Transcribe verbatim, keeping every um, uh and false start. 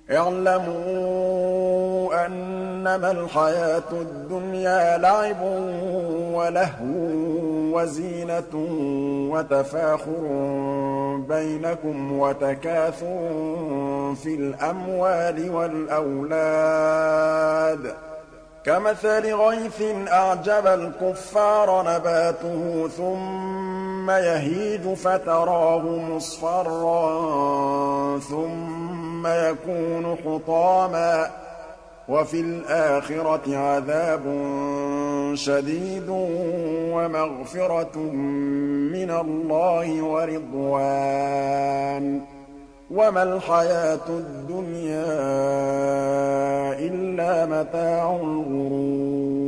اعْلَمُوا أَنَّمَا الْحَيَاةُ الدُّنْيَا لَعِبٌ وَلَهْوٌ وَزِينَةٌ وَتَفَاخُرٌ بَيْنَكُمْ وَتَكَاثُرٌ فِي الْأَمْوَالِ وَالْأَوْلَادِ ۖ كَمَثَلِ غَيْثٍ أَعْجَبَ الْكُفَّارَ نَبَاتُهُ ثُمَّ يَهِيجُ فَتَرَاهُ مُصْفَرًّا ثُمَّ يَكُونُ حُطَامًا ۖ وَفِي الْآخِرَةِ عَذَابٌ شَدِيدٌ وَمَغْفِرَةٌ مِّنَ اللَّهِ وَرِضْوَانٌ ۚ وَمَا الْحَيَاةُ الدُّنْيَا إِلَّا مَتَاعُ الْغُرُورِ